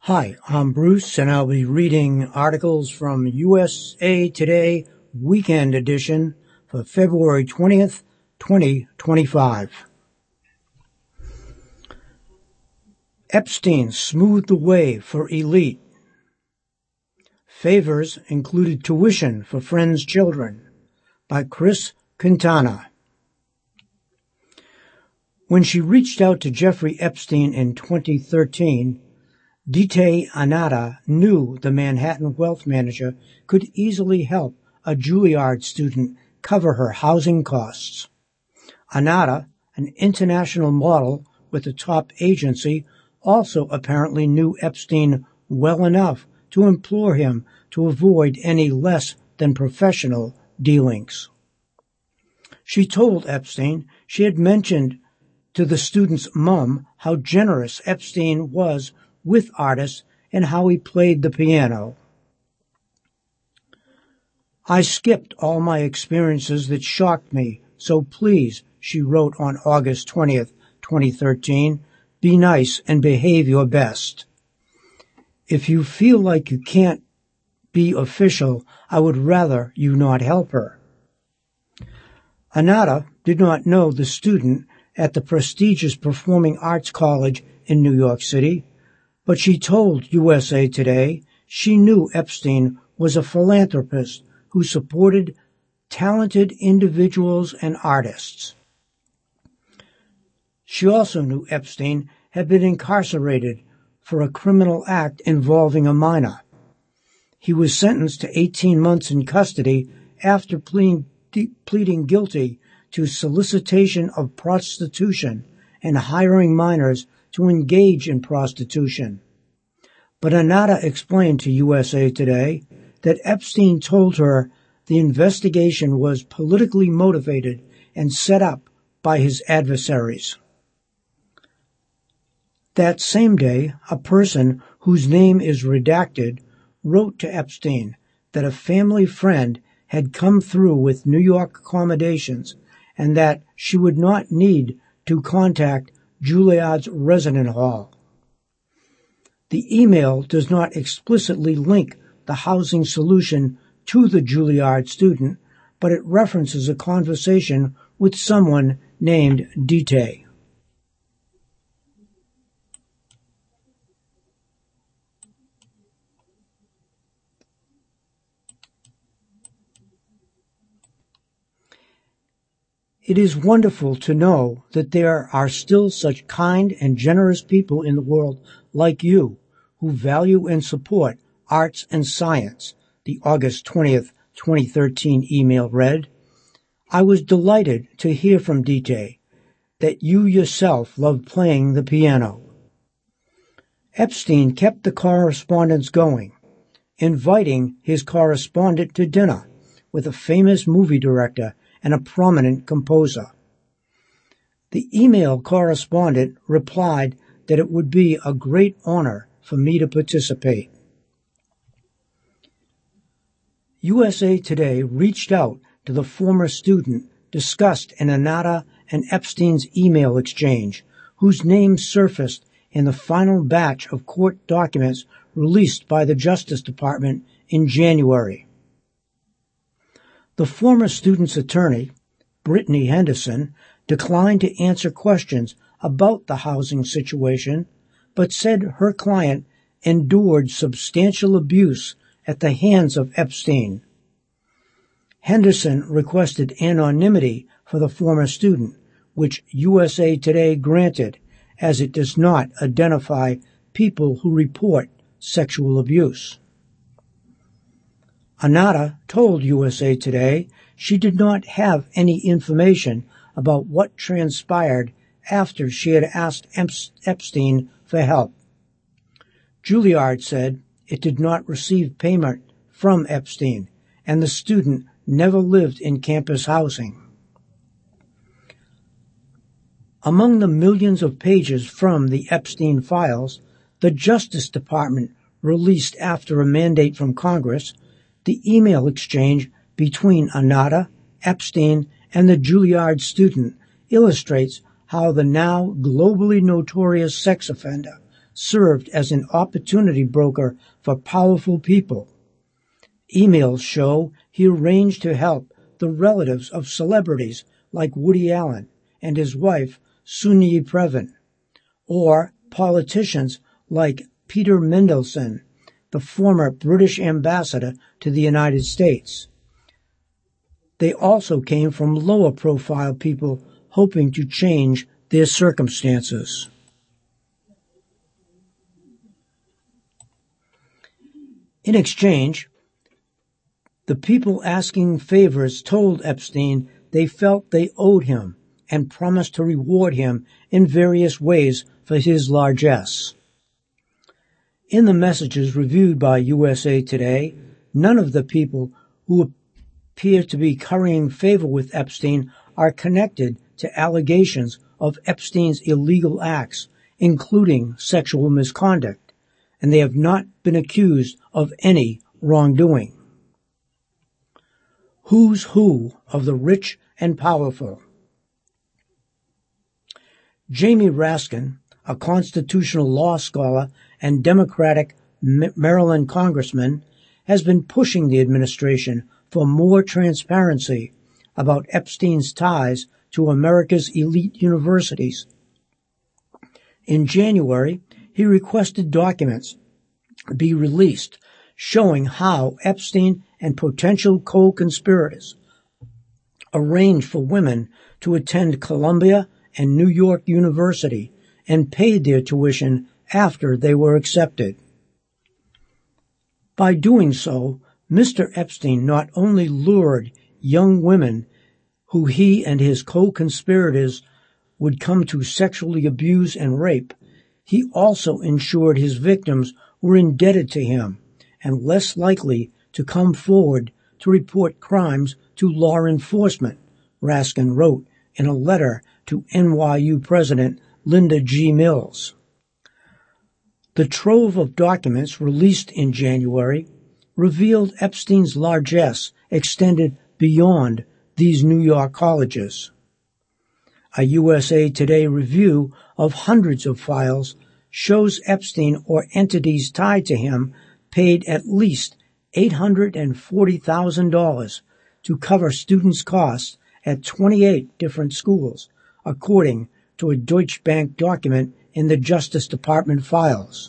Hi, I'm Bruce, and I'll be reading articles from USA Today Weekend Edition for February 20th, 2025. Epstein smoothed the way for elite. Favors included tuition for friends' children by Chris Quintana. When she reached out to Jeffrey Epstein in 2013, Dite Anata knew the Manhattan wealth manager could easily help a Juilliard student cover her housing costs. Anata, an international model with a top agency, also apparently knew Epstein well enough to implore him to avoid any less than professional dealings. She told Epstein she had mentioned to the student's mom how generous Epstein was with artists and how he played the piano. I skipped all my experiences that shocked me, so please, she wrote on August 20th, 2013, be nice and behave your best. If you feel like you can't be official, I would rather you not help her. Anata did not know the student at the prestigious Performing Arts College in New York City, but she told USA Today she knew Epstein was a philanthropist who supported talented individuals and artists. She also knew Epstein had been incarcerated for a criminal act involving a minor. He was sentenced to 18 months in custody after pleading guilty to solicitation of prostitution and hiring minors to engage in prostitution. But Anata explained to USA Today that Epstein told her the investigation was politically motivated and set up by his adversaries. That same day, a person whose name is redacted wrote to Epstein that a family friend had come through with New York accommodations and that she would not need to contact Juilliard's resident hall. The email does not explicitly link the housing solution to the Juilliard student, but it references a conversation with someone named Dite. It is wonderful to know that there are still such kind and generous people in the world like you who value and support arts and science, the August 20th, 2013 email read. I was delighted to hear from Dite that you yourself love playing the piano. Epstein kept the correspondence going, inviting his correspondent to dinner with a famous movie director and a prominent composer. The email correspondent replied that it would be a great honor for me to participate. USA Today reached out to the former student discussed in Anata and Epstein's email exchange, whose name surfaced in the final batch of court documents released by the Justice Department in January. The former student's attorney, Brittany Henderson, declined to answer questions about the housing situation, but said her client endured substantial abuse at the hands of Epstein. Henderson requested anonymity for the former student, which USA Today granted, as it does not identify people who report sexual abuse. Anata told USA Today she did not have any information about what transpired after she had asked Epstein for help. Juilliard said it did not receive payment from Epstein, and the student never lived in campus housing. Among the millions of pages from the Epstein files, the Justice Department released after a mandate from Congress, the email exchange between Anata, Epstein, and the Juilliard student illustrates how the now globally notorious sex offender served as an opportunity broker for powerful people. Emails show he arranged to help the relatives of celebrities like Woody Allen and his wife, Sunyi Previn, or politicians like Peter Mendelsohn, the former British ambassador to the United States. They also came from lower-profile people hoping to change their circumstances. In exchange, the people asking favors told Epstein they felt they owed him and promised to reward him in various ways for his largesse. In the messages reviewed by USA Today, none of the people who appear to be currying favor with Epstein are connected to allegations of Epstein's illegal acts, including sexual misconduct, and they have not been accused of any wrongdoing. Who's who of the rich and powerful? Jamie Raskin, a constitutional law scholar and Democratic Maryland congressman, has been pushing the administration for more transparency about Epstein's ties to America's elite universities. In January, he requested documents be released showing how Epstein and potential co-conspirators arranged for women to attend Columbia and New York University and paid their tuition after they were accepted. By doing so, Mr. Epstein not only lured young women who he and his co-conspirators would come to sexually abuse and rape, he also ensured his victims were indebted to him and less likely to come forward to report crimes to law enforcement, Raskin wrote in a letter to NYU President Linda G. Mills. The trove of documents released in January revealed Epstein's largesse extended beyond these New York colleges. A USA Today review of hundreds of files shows Epstein or entities tied to him paid at least $840,000 to cover students' costs at 28 different schools, according to a Deutsche Bank document in the Justice Department files.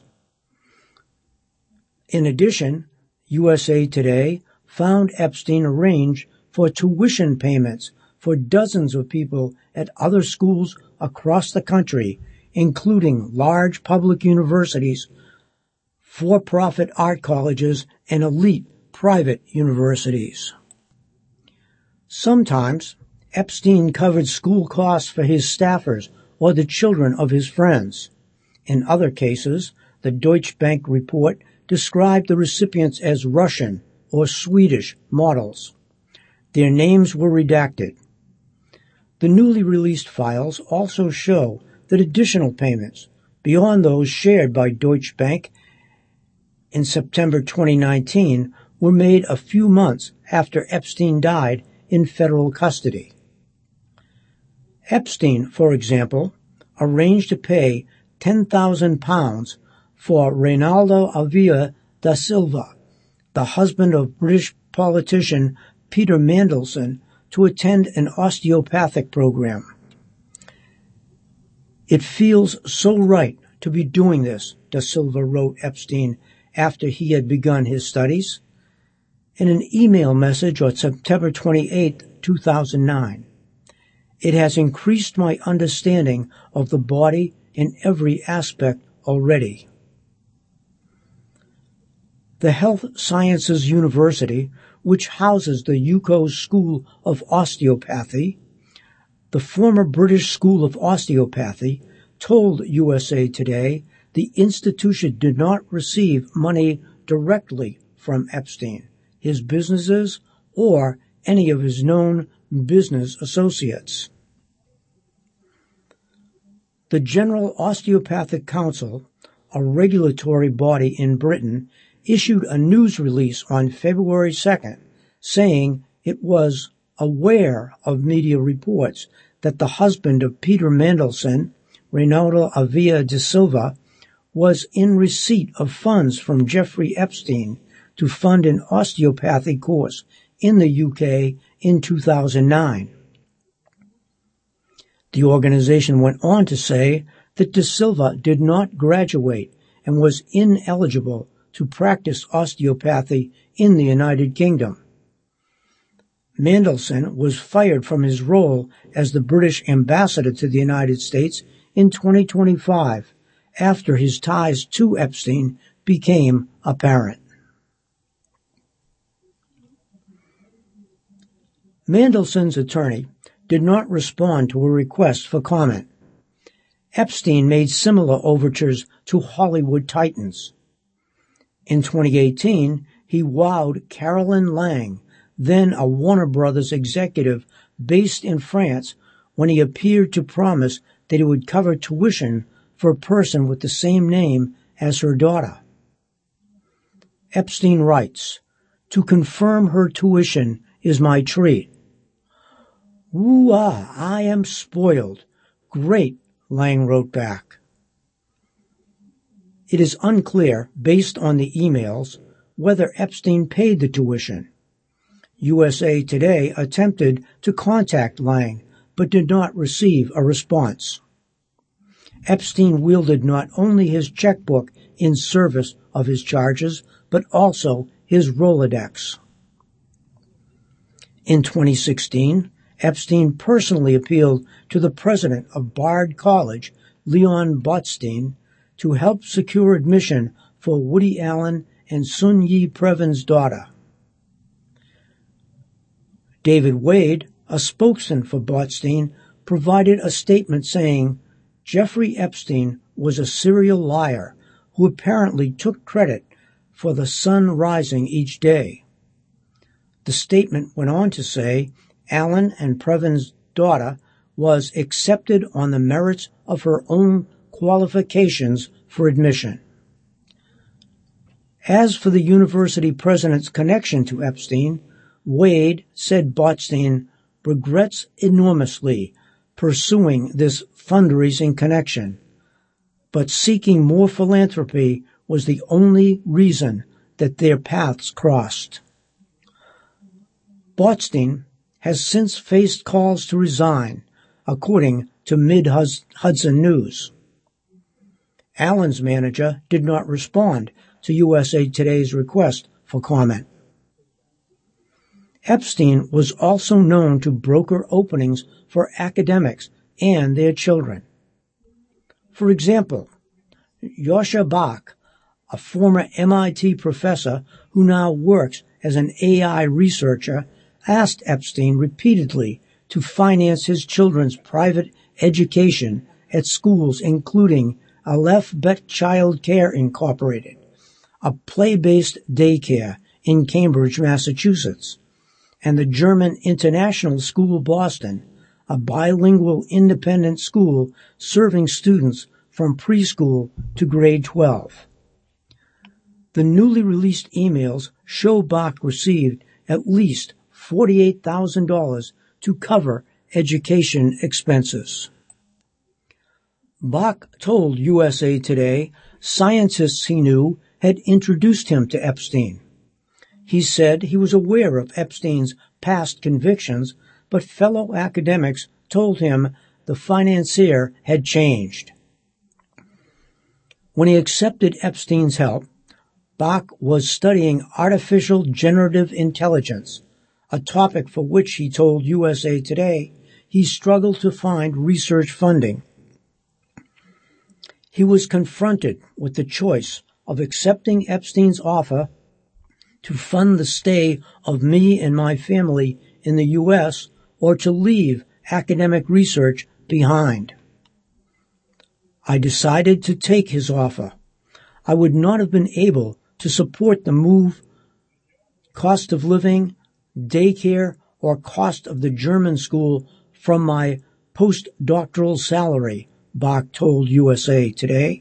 In addition, USA Today found Epstein arranged for tuition payments for dozens of people at other schools across the country, including large public universities, for-profit art colleges, and elite private universities. Sometimes, Epstein covered school costs for his staffers or the children of his friends. In other cases, the Deutsche Bank report described the recipients as Russian or Swedish models. Their names were redacted. The newly released files also show that additional payments, beyond those shared by Deutsche Bank in September 2019, were made a few months after Epstein died in federal custody. Epstein, for example, arranged to pay £10,000 for Reinaldo Avila da Silva, the husband of British politician Peter Mandelson, to attend an osteopathic program. "It feels so right to be doing this," da Silva wrote Epstein after he had begun his studies, in an email message on September 28, 2009. "It has increased my understanding of the body in every aspect already." The Health Sciences University, which houses the UCO School of Osteopathy, the former British School of Osteopathy, told USA Today the institution did not receive money directly from Epstein, his businesses, or any of his known business associates. The General Osteopathic Council, a regulatory body in Britain, issued a news release on February 2nd, saying it was aware of media reports that the husband of Peter Mandelson, Reinaldo Avila da Silva, was in receipt of funds from Jeffrey Epstein to fund an osteopathy course in the UK in 2009. The organization went on to say that De Silva did not graduate and was ineligible to practice osteopathy in the United Kingdom. Mandelson was fired from his role as the British ambassador to the United States in 2025 after his ties to Epstein became apparent. Mandelson's attorney did not respond to a request for comment. Epstein made similar overtures to Hollywood titans. In 2018, he wowed Caroline Lang, then a Warner Brothers executive based in France, when he appeared to promise that he would cover tuition for a person with the same name as her daughter. Epstein writes, "To confirm her tuition is my treat." "Woo-ah, I am spoiled. Great," Lang wrote back. It is unclear, based on the emails, whether Epstein paid the tuition. USA Today attempted to contact Lang, but did not receive a response. Epstein wielded not only his checkbook in service of his charges, but also his Rolodex. In 2016, Epstein personally appealed to the president of Bard College, Leon Botstein, to help secure admission for Woody Allen and Sun-Yi Previn's daughter. David Wade, a spokesman for Botstein, provided a statement saying, "Jeffrey Epstein was a serial liar who apparently took credit for the sun rising each day." The statement went on to say Allen and Previn's daughter was accepted on the merits of her own qualifications for admission. As for the university president's connection to Epstein, Wade said Botstein regrets enormously pursuing this fundraising connection, but seeking more philanthropy was the only reason that their paths crossed. Botstein has since faced calls to resign, according to Mid-Hudson News. Allen's manager did not respond to USA Today's request for comment. Epstein was also known to broker openings for academics and their children. For example, Yosha Bach, a former MIT professor who now works as an AI researcher, asked Epstein repeatedly to finance his children's private education at schools including Aleph Bet Child Care Incorporated, a play-based daycare in Cambridge, Massachusetts, and the German International School Boston, a bilingual independent school serving students from preschool to grade 12. The newly released emails show Bach received at least $48,000 to cover education expenses. Bach told USA Today scientists he knew had introduced him to Epstein. He said he was aware of Epstein's past convictions, but fellow academics told him the financier had changed. When he accepted Epstein's help, Bach was studying artificial generative intelligence, a topic for which he told USA Today he struggled to find research funding. He was confronted with the choice of accepting Epstein's offer to fund the stay of me and my family in the U.S. or to leave academic research behind. I decided to take his offer. I would not have been able to support the move, cost of living, daycare, or cost of the German school from my postdoctoral salary, Bach told USA Today.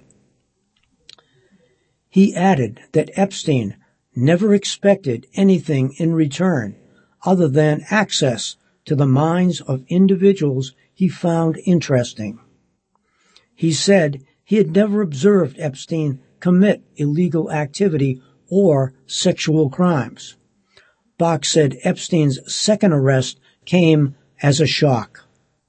He added that Epstein never expected anything in return other than access to the minds of individuals he found interesting. He said he had never observed Epstein commit illegal activity or sexual crimes. Bach said Epstein's second arrest came as a shock.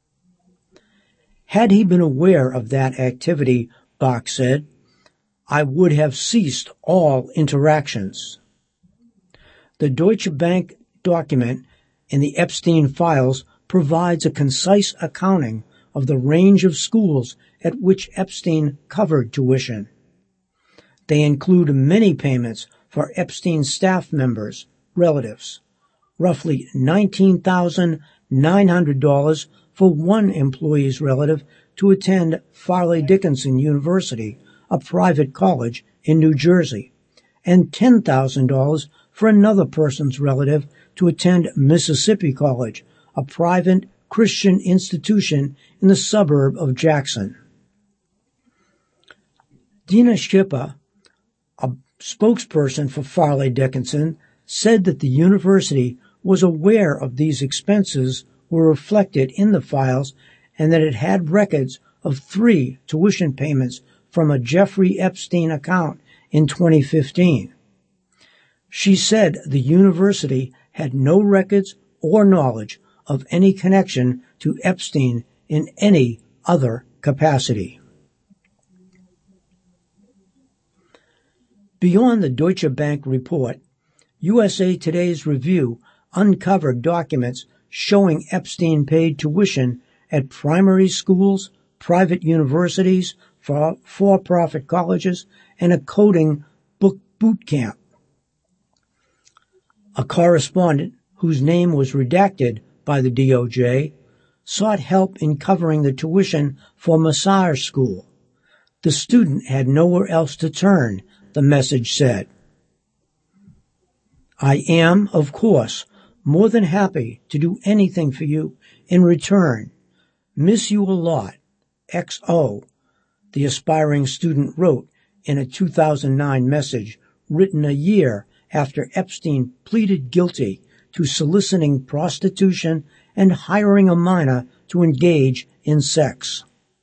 Had he been aware of that activity, Bach said, I would have ceased all interactions. The Deutsche Bank document in the Epstein files provides a concise accounting of the range of schools at which Epstein covered tuition. They include many payments for Epstein's staff members, relatives, roughly $19,900 for one employee's relative to attend Farley Dickinson University, a private college in New Jersey, and $10,000 for another person's relative to attend Mississippi College, a private Christian institution in the suburb of Jackson. Dina Schipper, a spokesperson for Farley Dickinson, said that the university was aware of these expenses were reflected in the files and that it had records of 3 tuition payments from a Jeffrey Epstein account in 2015. She said the university had no records or knowledge of any connection to Epstein in any other capacity. Beyond the Deutsche Bank report, USA Today's review uncovered documents showing Epstein paid tuition at primary schools, private universities, for-profit colleges, and a coding boot camp. A correspondent, whose name was redacted by the DOJ, sought help in covering the tuition for massage school. The student had nowhere else to turn, the message said. I am, of course, more than happy to do anything for you in return. Miss you a lot. XO, the aspiring student wrote in a 2009 message written a year after Epstein pleaded guilty to soliciting prostitution and hiring a minor to engage in sex.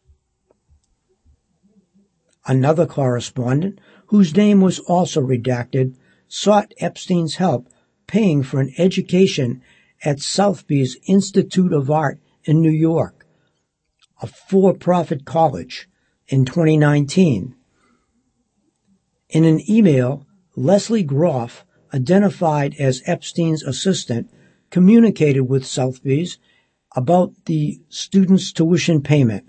Another correspondent, whose name was also redacted, sought Epstein's help paying for an education at Southby's Institute of Art in New York, a for-profit college, in 2019. In an email, Leslie Groff, identified as Epstein's assistant, communicated with Southby's about the student's tuition payment.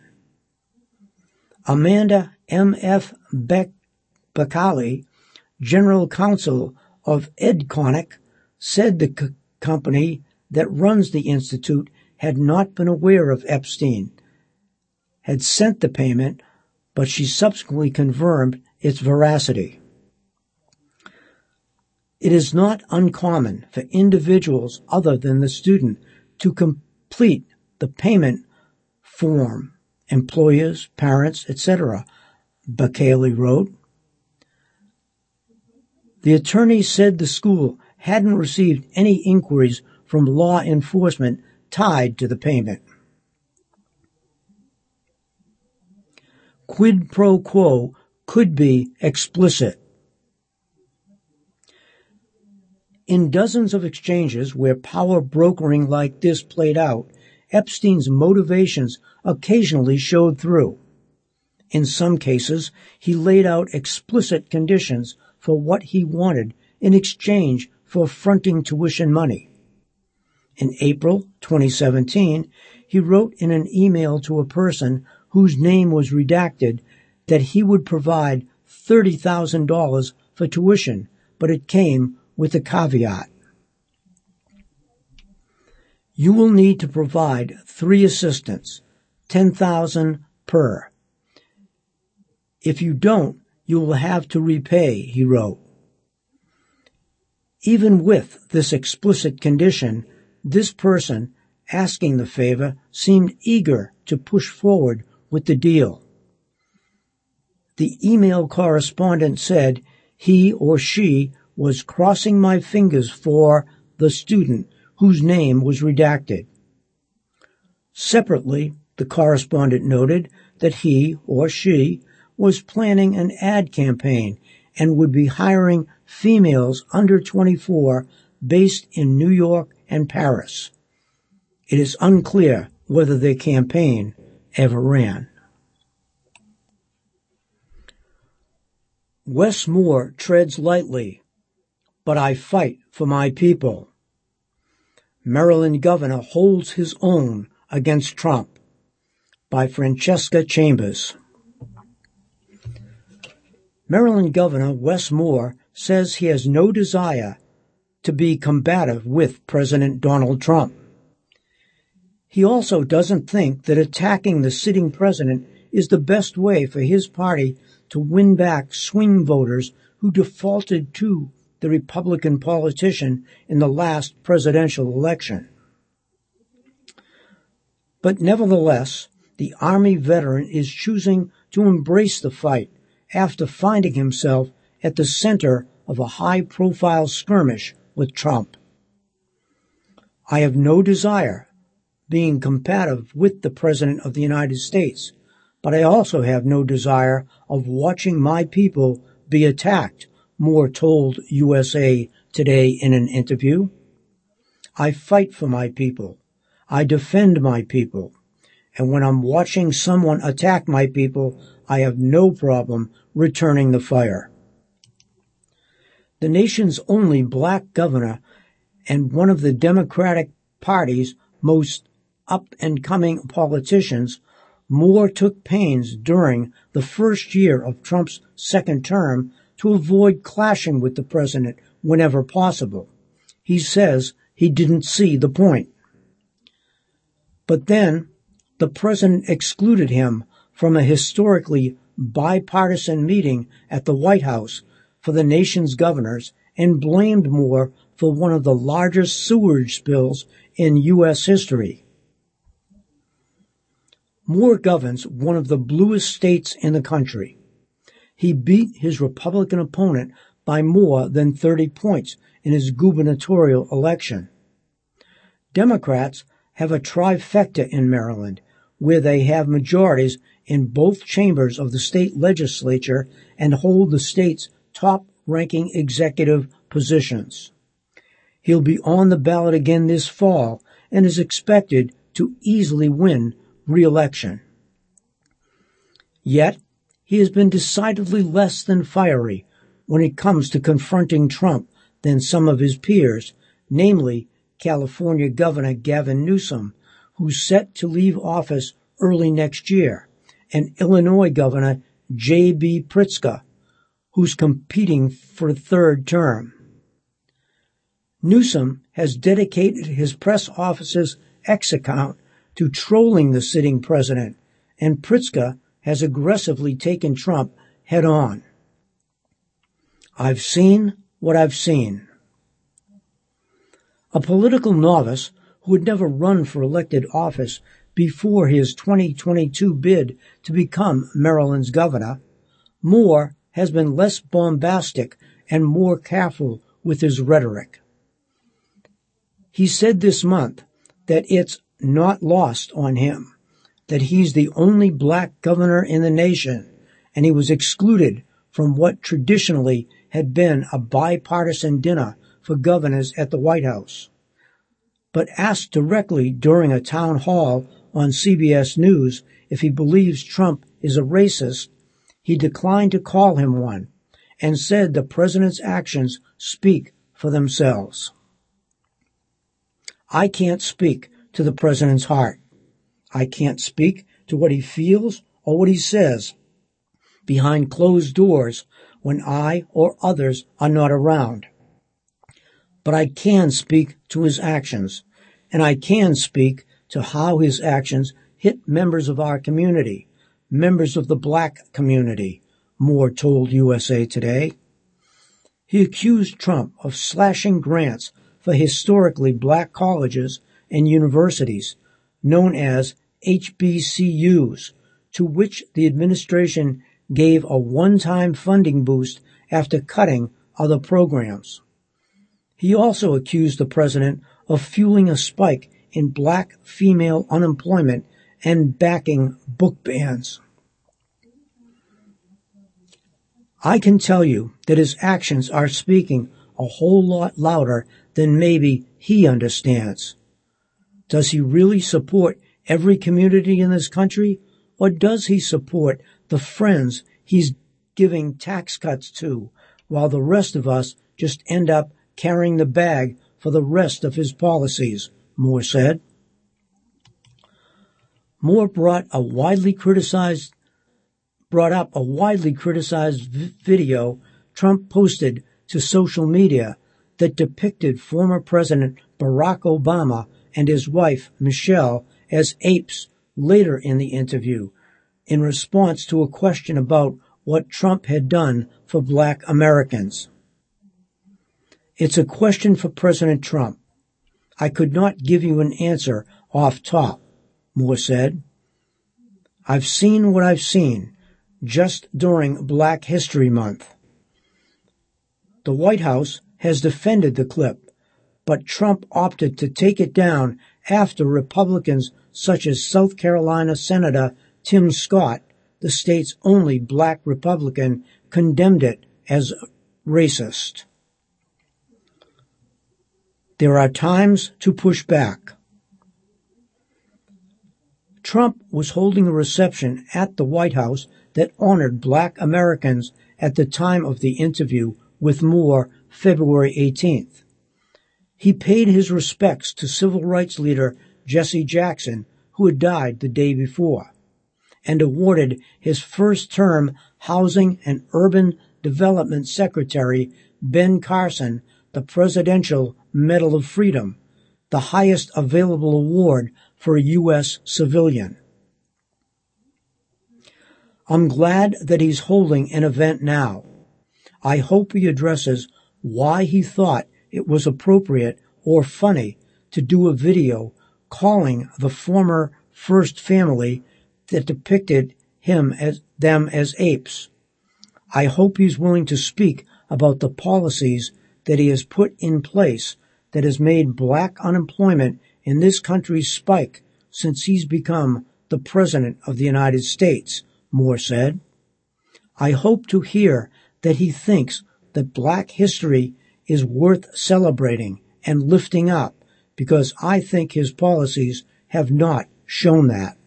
Amanda M.F. Becali, general counsel of EdConic, said the company that runs the institute had not been aware of Epstein, had sent the payment, but she subsequently confirmed its veracity. It is not uncommon for individuals other than the student to complete the payment form, employers, parents, etc., Becali wrote. The attorney said the school hadn't received any inquiries from law enforcement tied to the payment. Quid pro quo could be explicit. In dozens of exchanges where power brokering like this played out, Epstein's motivations occasionally showed through. In some cases, he laid out explicit conditions for what he wanted in exchange for fronting tuition money. In April 2017, he wrote in an email to a person whose name was redacted that he would provide $30,000 for tuition, but it came with a caveat. You will need to provide 3 assistants, $10,000 per. If you don't, you will have to repay, he wrote. Even with this explicit condition, this person asking the favor seemed eager to push forward with the deal. The email correspondent said he or she was crossing my fingers for the student whose name was redacted. Separately, the correspondent noted that he or she was planning an ad campaign and would be hiring females under 24 based in New York and Paris. It is unclear whether their campaign ever ran. Wes Moore treads lightly, but I fight for my people. Maryland governor holds his own against Trump, by Francesca Chambers. Maryland Governor Wes Moore says he has no desire to be combative with President Donald Trump. He also doesn't think that attacking the sitting president is the best way for his party to win back swing voters who defaulted to the Republican politician in the last presidential election. But nevertheless, the Army veteran is choosing to embrace the fight after finding himself at the center of a high-profile skirmish with Trump. I have no desire being combative with the President of the United States, but I also have no desire of watching my people be attacked, Moore told USA Today in an interview. I fight for my people. I defend my people. And when I'm watching someone attack my people, I have no problem returning the fire. The nation's only black governor and one of the Democratic Party's most up-and-coming politicians, Moore took pains during the first year of Trump's second term to avoid clashing with the president whenever possible. He says he didn't see the point. But then, the president excluded him from a historically bipartisan meeting at the White House for the nation's governors and blamed Moore for one of the largest sewage spills in U.S. history. Moore governs one of the bluest states in the country. He beat his Republican opponent by more than 30 points in his gubernatorial election. Democrats have a trifecta in Maryland, where they have majorities in both chambers of the state legislature and hold the state's top-ranking executive positions. He'll be on the ballot again this fall and is expected to easily win re-election. Yet, he has been decidedly less than fiery when it comes to confronting Trump than some of his peers, namely California Governor Gavin Newsom, who's set to leave office early next year, and Illinois Governor J.B. Pritzker, who's competing for a third term. Newsom has dedicated his press office's X account to trolling the sitting president, and Pritzker has aggressively taken Trump head-on. I've seen what I've seen. A political novice who had never run for elected office before his 2022 bid to become Maryland's governor, Moore has been less bombastic and more careful with his rhetoric. He said this month that it's not lost on him that he's the only black governor in the nation, and he was excluded from what traditionally had been a bipartisan dinner for governors at the White House. But asked directly during a town hall on CBS News if he believes Trump is a racist, he declined to call him one and said the president's actions speak for themselves. I can't speak to the president's heart. I can't speak to what he feels or what he says behind closed doors when I or others are not around. But I can speak to his actions, and I can speak to how his actions hit members of our community, members of the black community, Moore told USA Today. He accused Trump of slashing grants for historically black colleges and universities, known as HBCUs, to which the administration gave a one-time funding boost after cutting other programs. He also accused the president of fueling a spike in black female unemployment and backing book bans. I can tell you that his actions are speaking a whole lot louder than maybe he understands. Does he really support every community in this country, or does he support the friends he's giving tax cuts to, while the rest of us just end up carrying the bag for the rest of his policies, Moore said. Moore brought up a widely criticized video Trump posted to social media that depicted former President Barack Obama and his wife, Michelle, as apes later in the interview, in response to a question about what Trump had done for Black Americans. It's a question for President Trump. I could not give you an answer off top, Moore said. I've seen what I've seen just during Black History Month. The White House has defended the clip, but Trump opted to take it down after Republicans such as South Carolina Senator Tim Scott, the state's only Black Republican, condemned it as racist. There are times to push back. Trump was holding a reception at the White House that honored Black Americans at the time of the interview with Moore, February 18th. He paid his respects to civil rights leader Jesse Jackson, who had died the day before, and awarded his first-term Housing and Urban Development Secretary, Ben Carson, the Presidential Medal of Freedom, the highest available award for a U.S. civilian. I'm glad that he's holding an event now. I hope he addresses why he thought it was appropriate or funny to do a video calling the former First Family that depicted them as apes. I hope he's willing to speak about the policies that he has put in place that has made Black unemployment in this country spike since he's become the President of the United States, Moore said. I hope to hear that he thinks that Black history is worth celebrating and lifting up, because I think his policies have not shown that.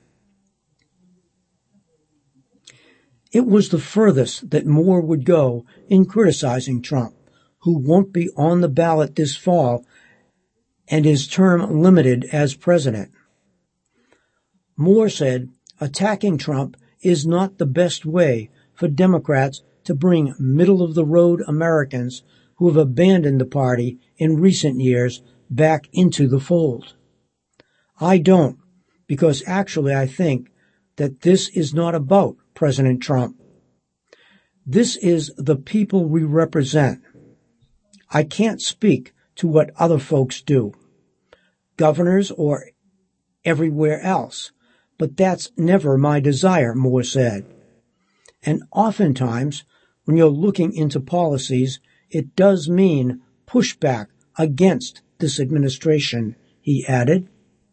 It was the furthest that Moore would go in criticizing Trump, who won't be on the ballot this fall and his term limited as president. Moore said attacking Trump is not the best way for Democrats to bring middle-of-the-road Americans who have abandoned the party in recent years back into the fold. I don't, because actually I think that this is not about President Trump. This is the people we represent. I can't speak to what other folks do, governors or everywhere else, but that's never my desire, Moore said. And oftentimes, when you're looking into policies, it does mean pushback against this administration, he added.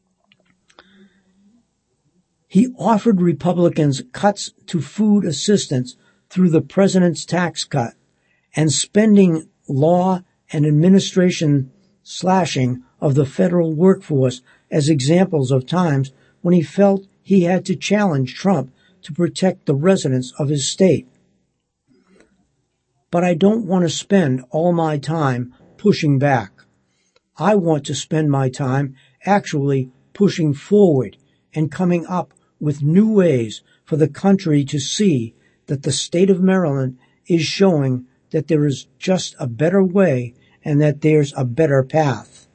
He offered Republicans cuts to food assistance through the president's tax cut and spending law and administration slashing of the federal workforce as examples of times when he felt he had to challenge Trump to protect the residents of his state. But I don't want to spend all my time pushing back. I want to spend my time actually pushing forward and coming up with new ways for the country to see that the state of Maryland is showing that there is just a better way and that there's a better path.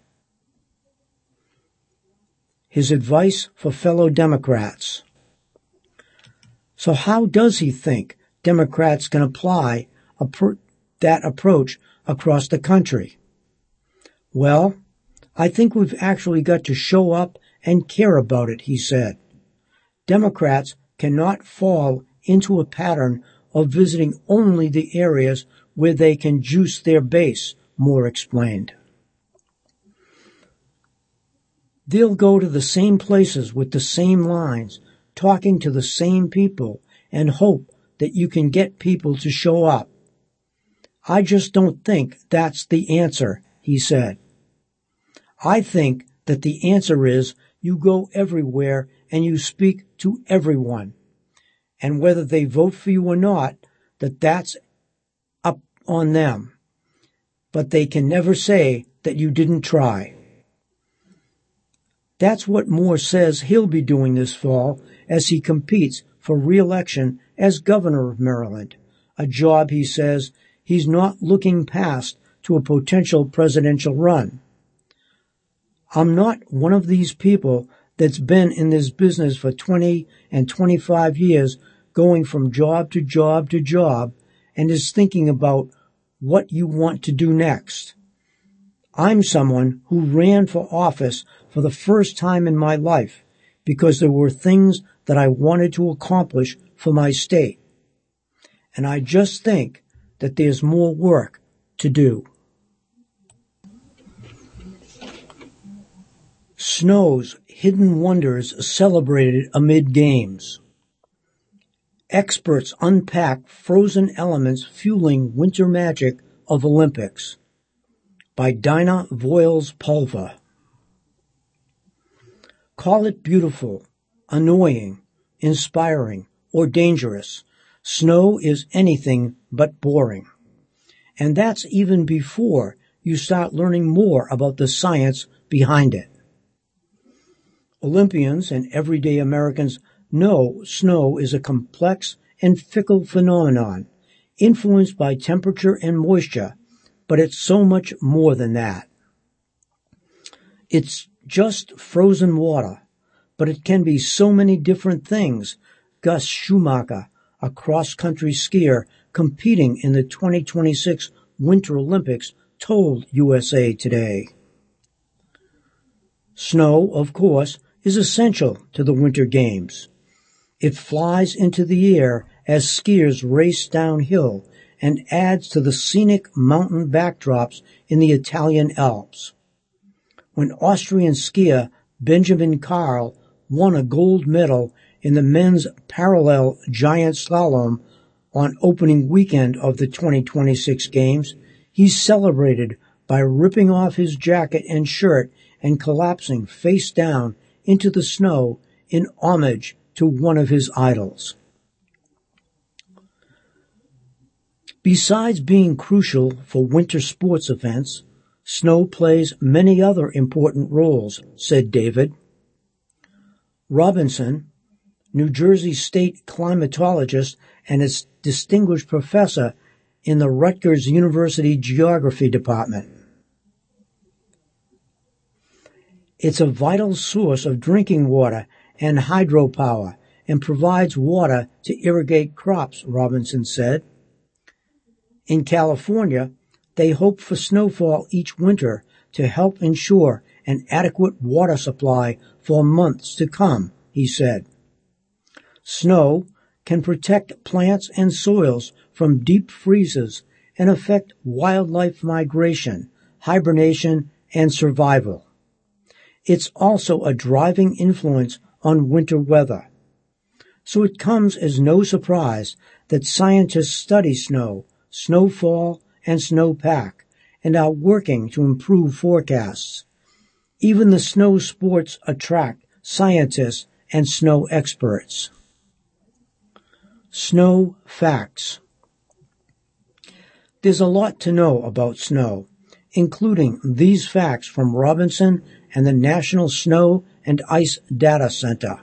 His advice for fellow Democrats. So how does he think Democrats can apply that approach across the country? Well, I think we've actually got to show up and care about it, he said. Democrats cannot fall into a pattern of visiting only the areas where they can juice their base, Moore explained. They'll go to the same places with the same lines, talking to the same people, and hope that you can get people to show up. I just don't think that's the answer, he said. I think that the answer is you go everywhere and you speak to everyone. And whether they vote for you or not, that's up on them. But they can never say that you didn't try. That's what Moore says he'll be doing this fall as he competes for re-election as governor of Maryland, a job, he says, he's not looking past to a potential presidential run. I'm not one of these people that's been in this business for 20 and 25 years, going from job to job to job, and is thinking about what you want to do next. I'm someone who ran for office for the first time in my life because there were things that I wanted to accomplish for my state. And I just think that there's more work to do. Snow's hidden wonders celebrated amid games. Experts unpack frozen elements fueling winter magic of Olympics. By Dinah Voiles-Pulver. Call it beautiful, annoying, inspiring, or dangerous. Snow is anything but boring. And that's even before you start learning more about the science behind it. Olympians and everyday Americans know snow is a complex and fickle phenomenon, influenced by temperature and moisture, but it's so much more than that. It's just frozen water, but it can be so many different things. Gus Schumacher, a cross-country skier competing in the 2026 Winter Olympics, told USA Today. Snow, of course, is essential to the Winter Games. It flies into the air as skiers race downhill and adds to the scenic mountain backdrops in the Italian Alps. When Austrian skier Benjamin Karl won a gold medal in the men's parallel giant slalom on opening weekend of the 2026 Games, he celebrated by ripping off his jacket and shirt and collapsing face down into the snow in homage to one of his idols. Besides being crucial for winter sports events, snow plays many other important roles, said David Robinson, New Jersey State climatologist and a distinguished professor in the Rutgers University Geography Department. It's a vital source of drinking water and hydropower and provides water to irrigate crops, Robinson said. In California, they hope for snowfall each winter to help ensure an adequate water supply for months to come, he said. Snow can protect plants and soils from deep freezes and affect wildlife migration, hibernation, and survival. It's also a driving influence on winter weather. So it comes as no surprise that scientists study snow, snowfall, and snowpack, and are working to improve forecasts. Even the snow sports attract scientists and snow experts. Snow facts. There's a lot to know about snow, including these facts from Robinson and the National Snow and Ice Data Center.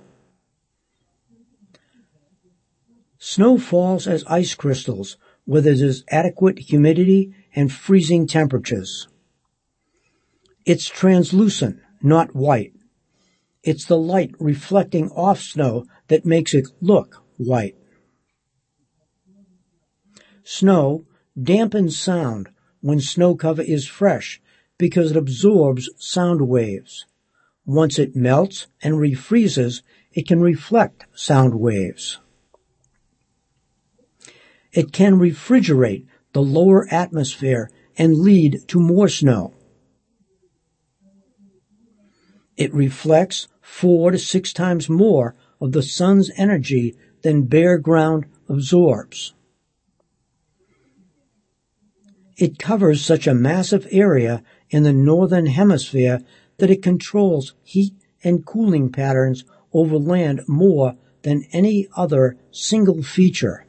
Snow falls as ice crystals where there is adequate humidity and freezing temperatures. It's translucent, not white. It's the light reflecting off snow that makes it look white. Snow dampens sound when snow cover is fresh because it absorbs sound waves. Once it melts and refreezes, it can reflect sound waves. It can refrigerate the lower atmosphere and lead to more snow. It reflects 4 to 6 times more of the sun's energy than bare ground absorbs. It covers such a massive area in the northern hemisphere that it controls heat and cooling patterns over land more than any other single feature.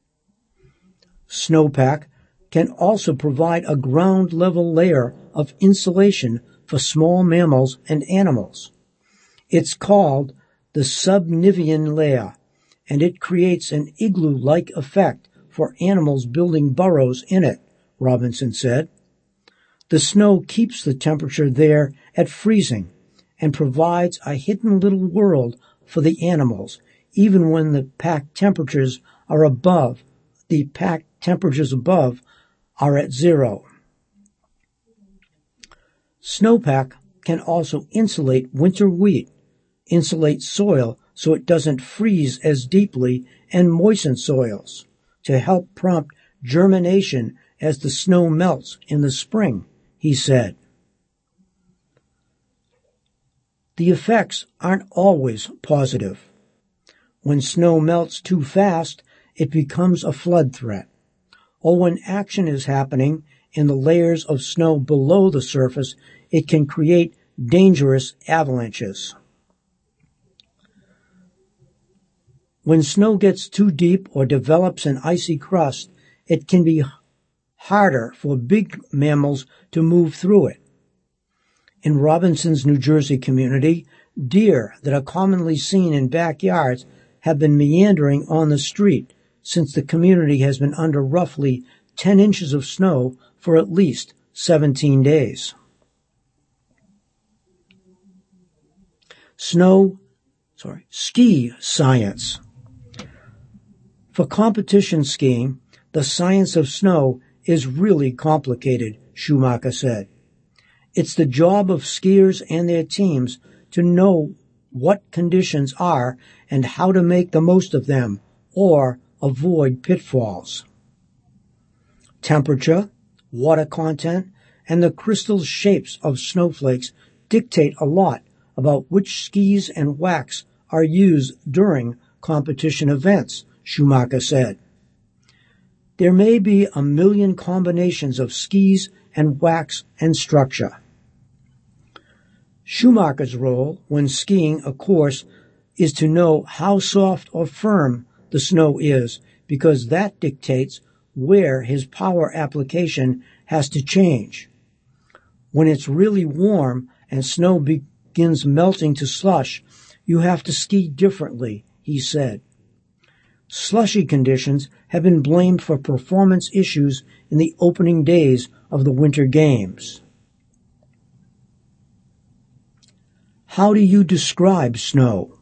Snowpack can also provide a ground-level layer of insulation for small mammals and animals. It's called the subnivean layer, and it creates an igloo-like effect for animals building burrows in it, Robinson said. The snow keeps the temperature there at freezing and provides a hidden little world for the animals, even when the packed temperatures above are at zero. Snowpack can also insulate winter wheat, insulate soil so it doesn't freeze as deeply, and moisten soils to help prompt germination as the snow melts in the spring, he said. The effects aren't always positive. When snow melts too fast, it becomes a flood threat. Or when action is happening in the layers of snow below the surface, it can create dangerous avalanches. When snow gets too deep or develops an icy crust, it can be harder for big mammals to move through it. In Robinson's New Jersey community, deer that are commonly seen in backyards have been meandering on the street since the community has been under roughly 10 inches of snow for at least 17 days. Ski science. For competition skiing, the science of snow is really complicated, Schumacher said. It's the job of skiers and their teams to know what conditions are and how to make the most of them or avoid pitfalls. Temperature, water content, and the crystal shapes of snowflakes dictate a lot about which skis and wax are used during competition events, Schumacher said. There may be 1 million combinations of skis and wax and structure. Schumacher's role when skiing a course is to know how soft or firm the snow is, because that dictates where his power application has to change. When it's really warm and snow begins melting to slush, you have to ski differently, he said. Slushy conditions have been blamed for performance issues in the opening days of the Winter Games. How do you describe snow?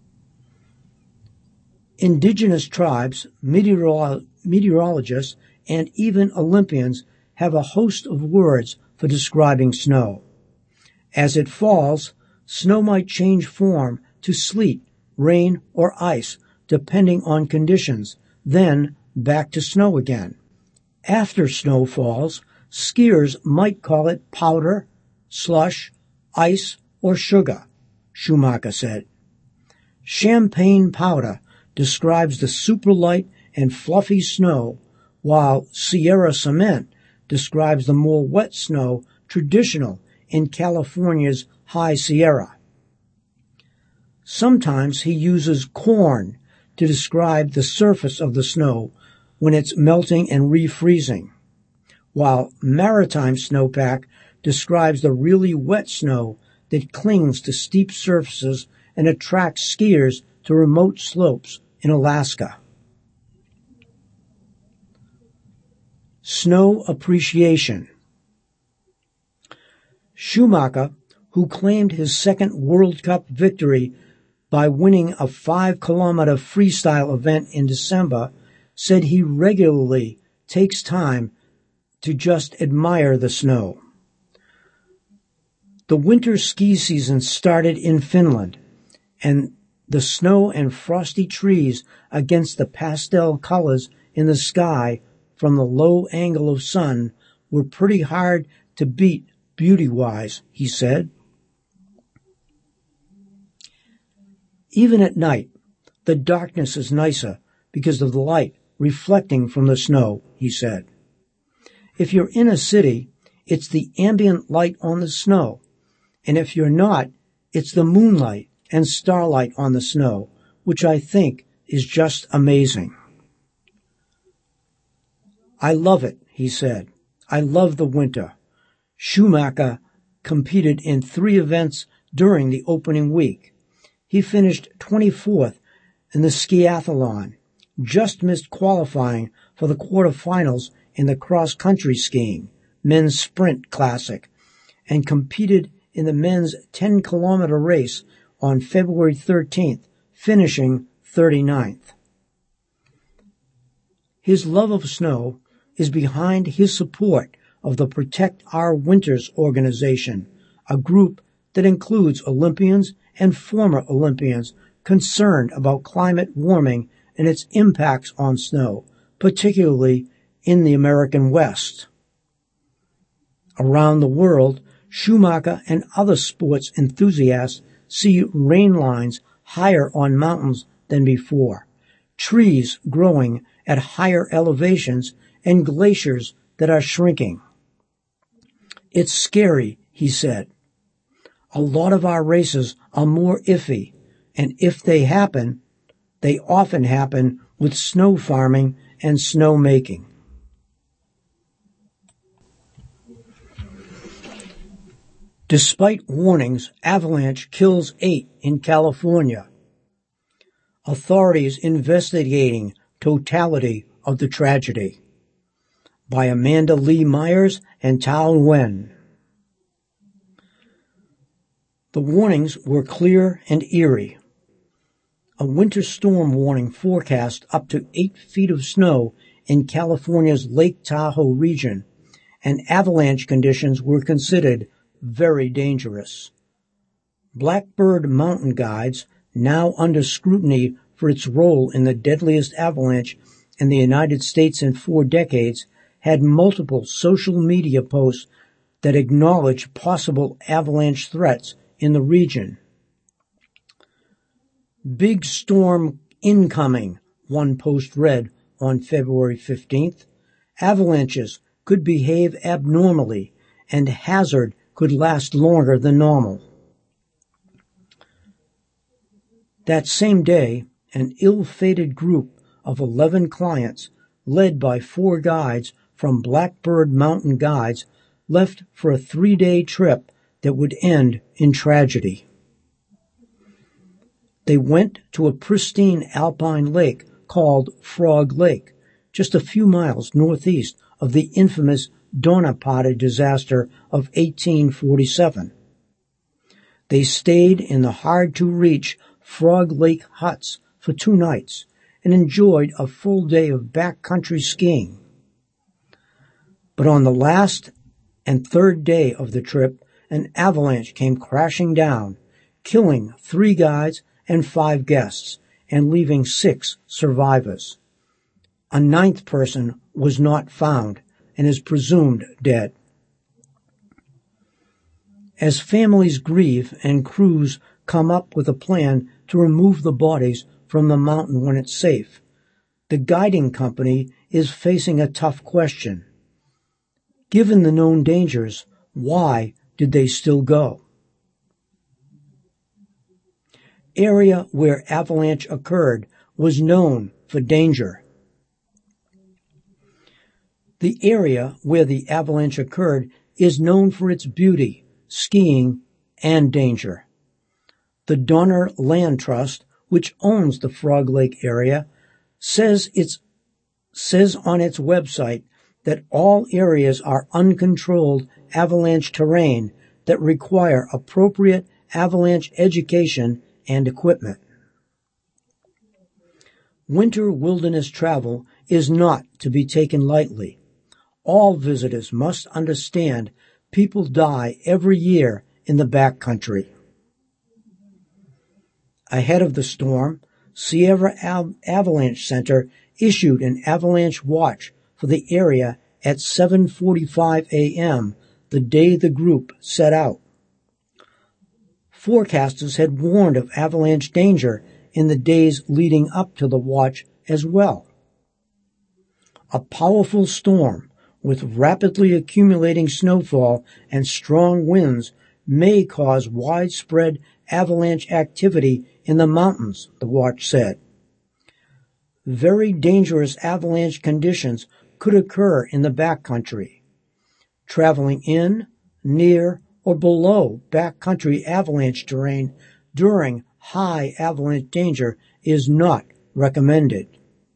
Indigenous tribes, meteorologists, and even Olympians have a host of words for describing snow. As it falls, snow might change form to sleet, rain, or ice, depending on conditions, then back to snow again. After snow falls, skiers might call it powder, slush, ice, or sugar, Schumacher said. Champagne powder describes the super light and fluffy snow, while Sierra cement describes the more wet snow traditional in California's High Sierra. Sometimes he uses corn to describe the surface of the snow when it's melting and refreezing, while maritime snowpack describes the really wet snow that clings to steep surfaces and attracts skiers to remote slopes in Alaska. Snow appreciation. Schumacher, who claimed his second World Cup victory by winning a 5-kilometer freestyle event in December, said he regularly takes time to just admire the snow. The winter ski season started in Finland, and the snow and frosty trees against the pastel colors in the sky from the low angle of sun were pretty hard to beat beauty-wise, he said. Even at night, the darkness is nicer because of the light reflecting from the snow, he said. If you're in a city, it's the ambient light on the snow. And if you're not, it's the moonlight and starlight on the snow, which I think is just amazing. I love it, he said. I love the winter. Schumacher competed in 3 events during the opening week. He finished 24th in the skiathlon, just missed qualifying for the quarterfinals in the cross-country skiing, men's sprint classic, and competed in the men's 10-kilometer race on February 13th, finishing 39th. His love of snow is behind his support of the Protect Our Winters organization, a group that includes Olympians and former Olympians concerned about climate warming and its impacts on snow, particularly in the American West. Around the world, Schumacher and other sports enthusiasts see rain lines higher on mountains than before, trees growing at higher elevations, and glaciers that are shrinking. It's scary, he said. A lot of our races are more iffy, and if they happen, they often happen with snow farming and snow making. Despite warnings, avalanche kills 8 in California. Authorities investigating totality of the tragedy. By Amanda Lee Myers and Tao Nguyen. The warnings were clear and eerie. A winter storm warning forecast up to 8 feet of snow in California's Lake Tahoe region, and avalanche conditions were considered very dangerous. Blackbird Mountain Guides, now under scrutiny for its role in the deadliest avalanche in the United States in 4 decades, had multiple social media posts that acknowledged possible avalanche threats in the region. Big storm incoming, one post read on February 15th. Avalanches could behave abnormally, and hazard could last longer than normal. That same day, an ill-fated group of 11 clients, led by 4 guides from Blackbird Mountain Guides, left for a 3-day trip that would end in tragedy. They went to a pristine alpine lake called Frog Lake, just a few miles northeast of the infamous Donapata disaster of 1847. They stayed in the hard-to-reach Frog Lake huts for 2 nights and enjoyed a full day of backcountry skiing. But on the last and 3rd day of the trip, an avalanche came crashing down, killing 3 guides and 5 guests, and leaving 6 survivors. A 9th person was not found and is presumed dead. As families grieve and crews come up with a plan to remove the bodies from the mountain when it's safe, the guiding company is facing a tough question. Given the known dangers, why did they still go? Area where avalanche occurred was known for danger. The area where the avalanche occurred is known for its beauty, skiing, and danger. The Donner Land Trust, which owns the Frog Lake area, says on its website that all areas are uncontrolled avalanche terrain that require appropriate avalanche education and equipment. Winter wilderness travel is not to be taken lightly. All visitors must understand people die every year in the backcountry. Ahead of the storm, Sierra Avalanche Center issued an avalanche watch for the area at 7:45 a.m. the day the group set out. Forecasters had warned of avalanche danger in the days leading up to the watch as well. A powerful storm, with rapidly accumulating snowfall and strong winds may cause widespread avalanche activity in the mountains, the watch said. Very dangerous avalanche conditions could occur in the backcountry. Traveling in, near, or below backcountry avalanche terrain during high avalanche danger is not recommended.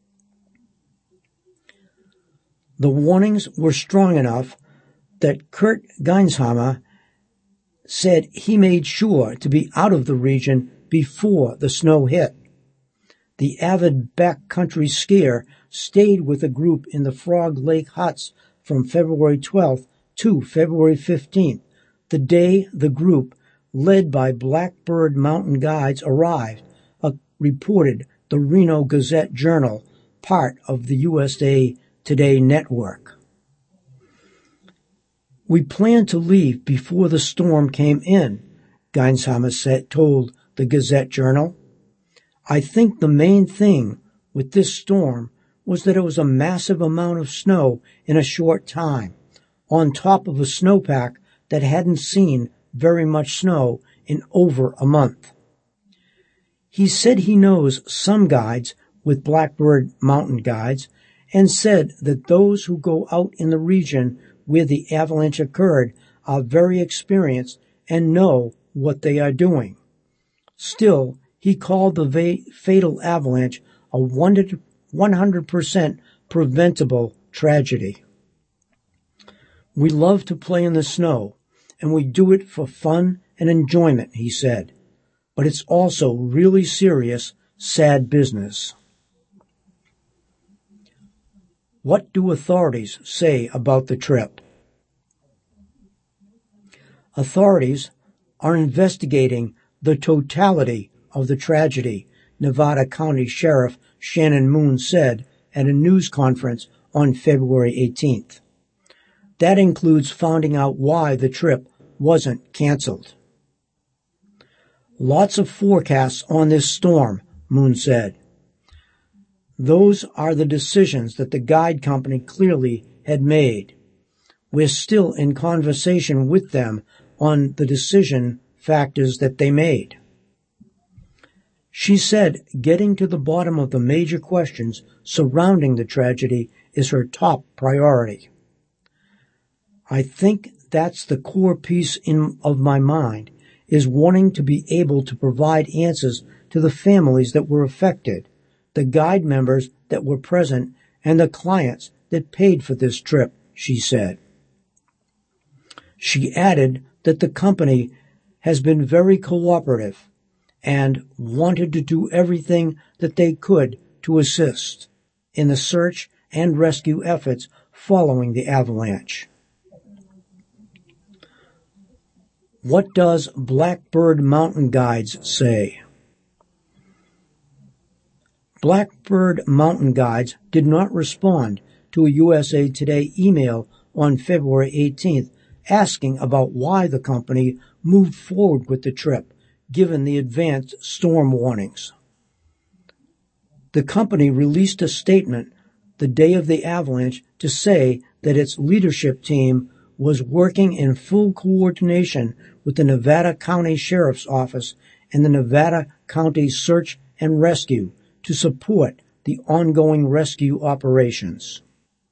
The warnings were strong enough that Kurt Geinshammer said he made sure to be out of the region before the snow hit. The avid backcountry skier stayed with a group in the Frog Lake huts from February 12th to February 15th, the day the group, led by Blackbird Mountain Guides, arrived, reported the Reno Gazette-Journal, part of the USA Today network. We planned to leave before the storm came in, Geinshammer told the Gazette-Journal. I think the main thing with this storm was that it was a massive amount of snow in a short time, on top of a snowpack that hadn't seen very much snow in over a month. He said he knows some guides with Blackbird Mountain Guides and said that those who go out in the region where the avalanche occurred are very experienced and know what they are doing. Still, he called the fatal avalanche a 100% preventable tragedy. We love to play in the snow, and we do it for fun and enjoyment, he said. But it's also really serious, sad business. What do authorities say about the trip? Authorities are investigating the totality of the tragedy, Nevada County Sheriff Shannon Moon said at a news conference on February 18th. That includes finding out why the trip wasn't canceled. Lots of forecasts on this storm, Moon said. Those are the decisions that the guide company clearly had made. We're still in conversation with them on the decision factors that they made. She said getting to the bottom of the major questions surrounding the tragedy is her top priority. I think that's the core piece of my mind, is wanting to be able to provide answers to the families that were affected, the guide members that were present, and the clients that paid for this trip, she said. She added that the company has been very cooperative and wanted to do everything that they could to assist in the search and rescue efforts following the avalanche. What does Blackbird Mountain Guides say? Blackbird Mountain Guides did not respond to a USA Today email on February 18th asking about why the company moved forward with the trip, given the advanced storm warnings. The company released a statement the day of the avalanche to say that its leadership team was working in full coordination with the Nevada County Sheriff's Office and the Nevada County Search and Rescue to support the ongoing rescue operations.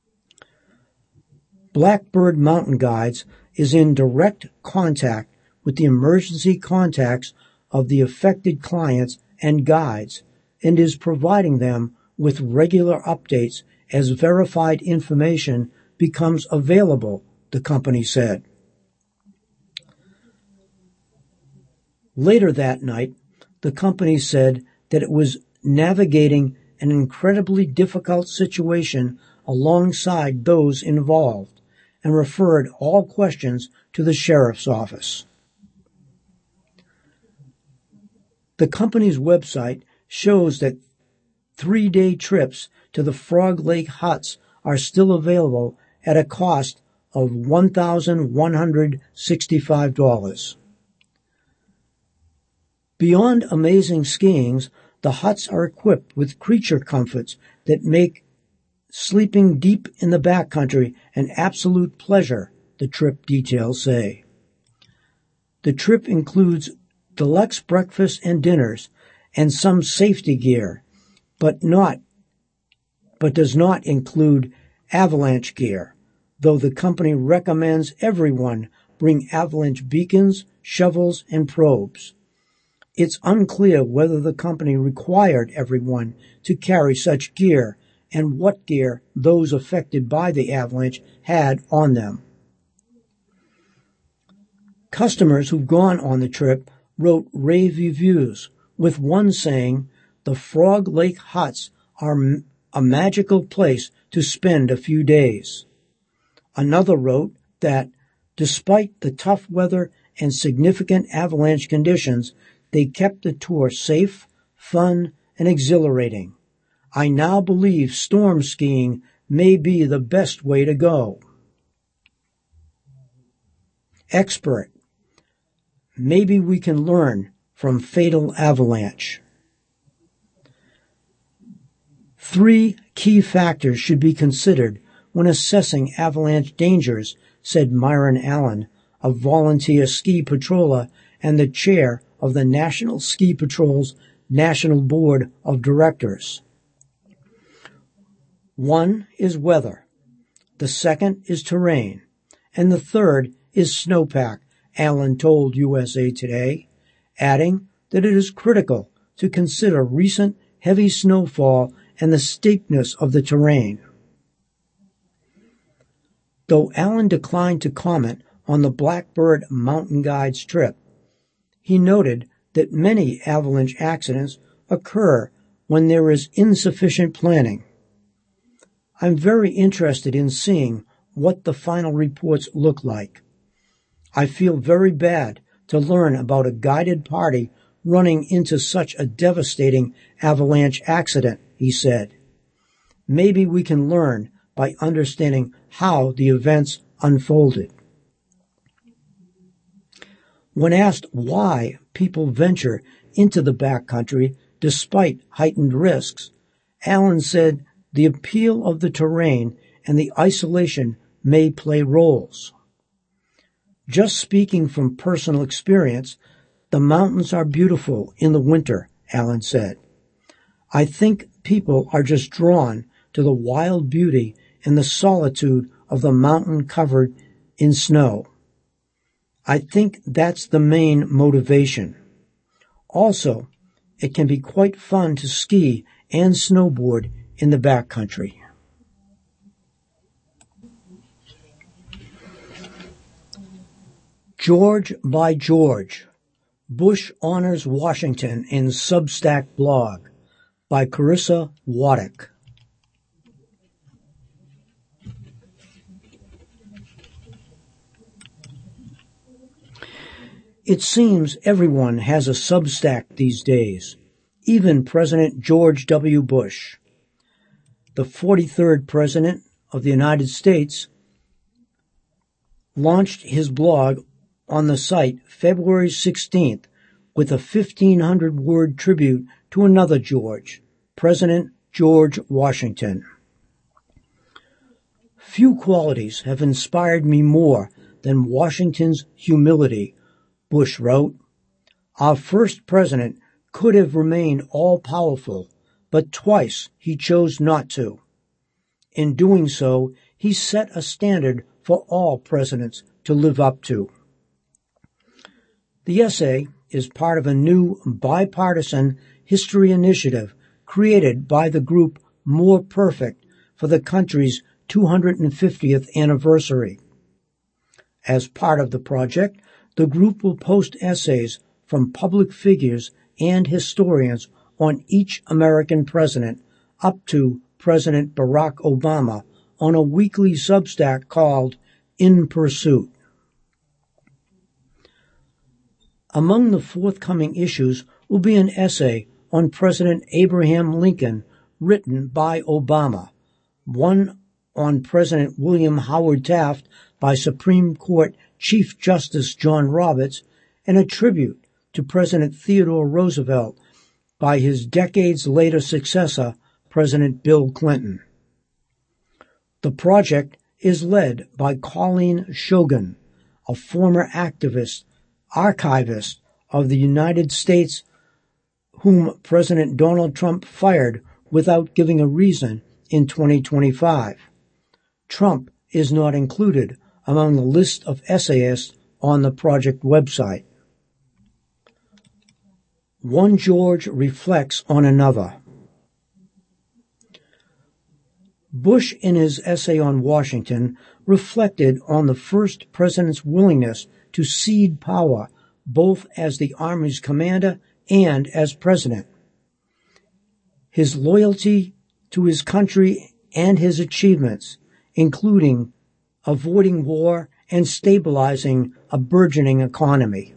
Blackbird Mountain Guides is in direct contact with the emergency contacts of the affected clients and guides and is providing them with regular updates as verified information becomes available, the company said. Later that night, the company said that it was navigating an incredibly difficult situation alongside those involved and referred all questions to the sheriff's office. The company's website shows that 3-day trips to the Frog Lake huts are still available at a cost of $1,165. Beyond amazing skiing, the huts are equipped with creature comforts that make sleeping deep in the backcountry an absolute pleasure, the trip details say. The trip includes deluxe breakfasts and dinners and some safety gear, but does not include avalanche gear, though the company recommends everyone bring avalanche beacons, shovels, and probes. It's unclear whether the company required everyone to carry such gear and what gear those affected by the avalanche had on them. Customers who've gone on the trip wrote rave reviews, with one saying, "The Frog Lake huts are a magical place to spend a few days." Another wrote that, despite the tough weather and significant avalanche conditions, they kept the tour safe, fun, and exhilarating. "I now believe storm skiing may be the best way to go." Expert: maybe we can learn from fatal avalanche. 3 key factors should be considered when assessing avalanche dangers, said Myron Allen, a volunteer ski patroller and the chair of the National Ski Patrol's National Board of Directors. 1 is weather, the second is terrain, and the third is snowpack, Allen told USA Today, adding that it is critical to consider recent heavy snowfall and the steepness of the terrain. Though Allen declined to comment on the Blackbird Mountain Guide's trip, he noted that many avalanche accidents occur when there is insufficient planning. "I'm very interested in seeing what the final reports look like. I feel very bad to learn about a guided party running into such a devastating avalanche accident," he said. "Maybe we can learn by understanding how the events unfolded." When asked why people venture into the backcountry despite heightened risks, Allen said the appeal of the terrain and the isolation may play roles. "Just speaking from personal experience, the mountains are beautiful in the winter," Allen said. "I think people are just drawn to the wild beauty and the solitude of the mountain covered in snow. I think that's the main motivation. Also, it can be quite fun to ski and snowboard in the backcountry." George by George, Bush Honors Washington in Substack blog by Carissa Waddick. It seems everyone has a Substack these days, even President George W. Bush. The 43rd President of the United States launched his blog on the site February 16th with a 1,500-word tribute to another George, President George Washington. "Few qualities have inspired me more than Washington's humility," Bush wrote. "Our first president could have remained all-powerful, but twice he chose not to. In doing so, he set a standard for all presidents to live up to." The essay is part of a new bipartisan history initiative created by the group More Perfect for the country's 250th anniversary. As part of the project, the group will post essays from public figures and historians on each American president up to President Barack Obama on a weekly Substack called In Pursuit. Among the forthcoming issues will be an essay on President Abraham Lincoln written by Obama, one on President William Howard Taft by Supreme Court Chief Justice John Roberts, and a tribute to President Theodore Roosevelt by his decades-later successor, President Bill Clinton. The project is led by Colleen Shogan, a former activist, archivist of the United States whom President Donald Trump fired without giving a reason in 2025. Trump is not included among the list of essayists on the project website. One George reflects on another. Bush, in his essay on Washington, reflected on the first president's willingness to cede power both as the Army's commander and as president. His loyalty to his country and his achievements, including avoiding war and stabilizing a burgeoning economy.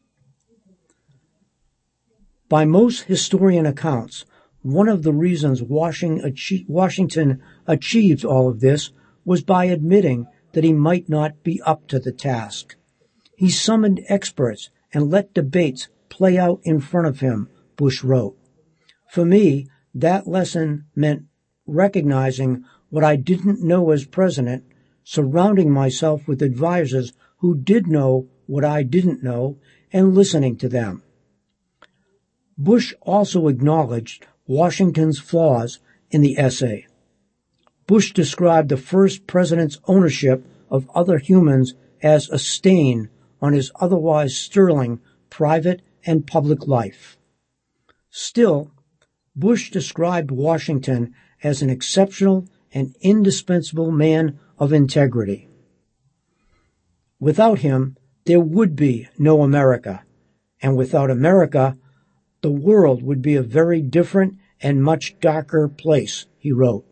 By most historian accounts, one of the reasons Washington achieved all of this was by admitting that he might not be up to the task. He summoned experts and let debates play out in front of him, Bush wrote. For me, that lesson meant recognizing what I didn't know as president, surrounding myself with advisors who did know what I didn't know, and listening to them. Bush also acknowledged Washington's flaws in the essay. Bush described the first president's ownership of other humans as a stain on his otherwise sterling private and public life. Still, Bush described Washington as an exceptional and indispensable man of integrity. Without him, there would be no America, and without America, the world would be a very different and much darker place, he wrote.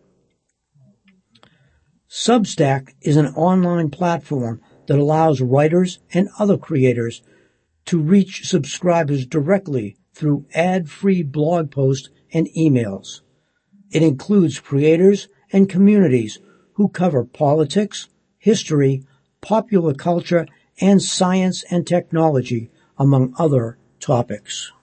Substack is an online platform that allows writers and other creators to reach subscribers directly through ad-free blog posts and emails. It includes creators and communities who cover politics, history, popular culture, and science and technology, among other topics.